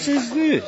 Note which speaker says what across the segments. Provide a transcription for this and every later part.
Speaker 1: piece is this?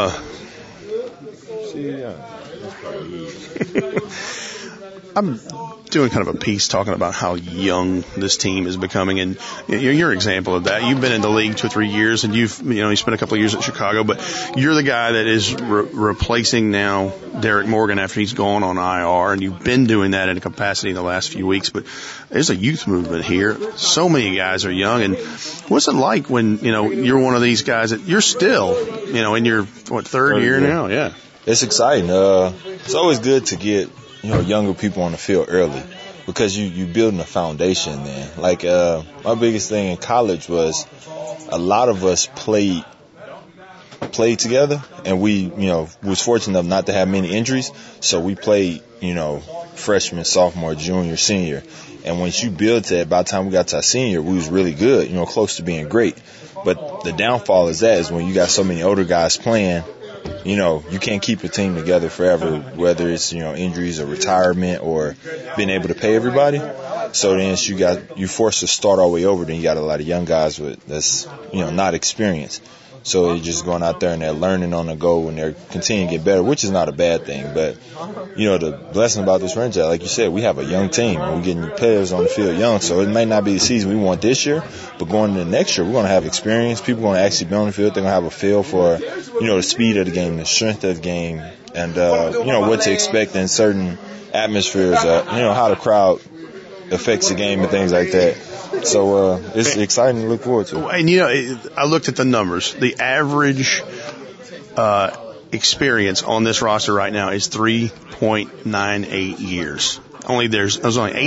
Speaker 2: I'm doing kind of a piece talking about how young this team is becoming, and you're an example of that. You've been in the league 2 or 3 years, and you spent a couple of years at Chicago, but you're the guy that is replacing now Derek Morgan after he's gone on IR, and you've been doing that in a capacity in the last few weeks. But there's a youth movement here. So many guys are young, and what's it like when you're one of these guys that you're still in your third year now? Yeah,
Speaker 3: it's exciting. It's always good to get younger people on the field early because you building a foundation then. Like, my biggest thing in college was a lot of us played together, and we, was fortunate enough not to have many injuries. So we played, freshman, sophomore, junior, senior. And once you build to it, by the time we got to our senior, we was really good, close to being great. But the downfall is when you got so many older guys playing, you can't keep a team together forever, whether it's, injuries or retirement or being able to pay everybody. So then you forced to start all the way over. Then you got a lot of young guys that's not experienced. So they're just going out there and they're learning on the go and they're continuing to get better, which is not a bad thing. But, the blessing about this franchise, like you said, we have a young team. We're getting players on the field young. So it may not be the season we want this year, but going into next year, we're going to have experience. People are going to actually be on the field. They're going to have a feel for, the speed of the game, the strength of the game, and, what to expect in certain atmospheres, how the crowd affects the game and things like that. So it's exciting to look forward to.
Speaker 2: And I looked at the numbers. The average experience on this roster right now is 3.98 years. There's only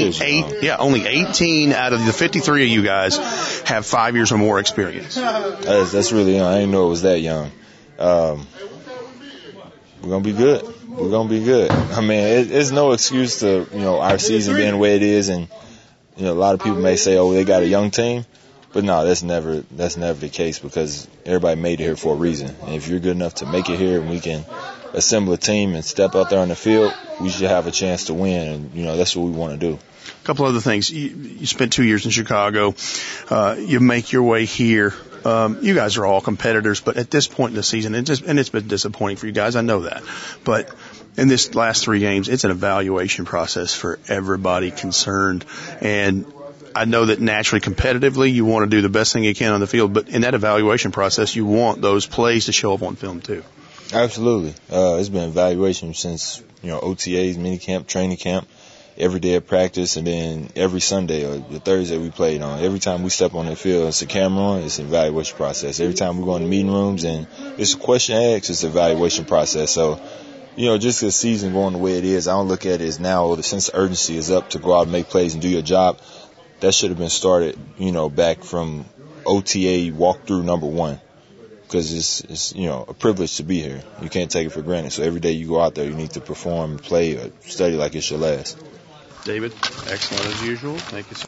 Speaker 2: 18 out of the 53 of you guys have 5 years or more experience.
Speaker 3: That's really young. I didn't know it was that young. We're gonna be good. We're gonna be good. I mean, it's no excuse to our season being the way it is, and a lot of people may say, "Oh, they got a young team," but no, that's never the case because everybody made it here for a reason. And if you're good enough to make it here, and we can assemble a team and step out there on the field, we should have a chance to win. And that's what we want to do.
Speaker 2: A couple other things. You spent 2 years in Chicago. You make your way here. You guys are all competitors, but at this point in the season, it's been disappointing for you guys. I know that, but in this last 3 games, it's an evaluation process for everybody concerned. And I know that naturally, competitively, you want to do the best thing you can on the field, but in that evaluation process, you want those plays to show up on film too.
Speaker 3: Absolutely. It's been evaluation since, OTAs, minicamp, training camp, every day of practice, and then every Sunday or the Thursday we played on. Every time we step on the field, it's a camera on, it's an evaluation process. Every time we go in the meeting rooms and it's a question asked, it's an evaluation process. So, just the season going the way it is, I don't look at it as now the sense of urgency is up to go out and make plays and do your job. That should have been started, back from OTA walkthrough number 1. Because it's a privilege to be here. You can't take it for granted. So every day you go out there, you need to perform, play, or study like it's your last.
Speaker 2: David, excellent as usual. Thank you so much.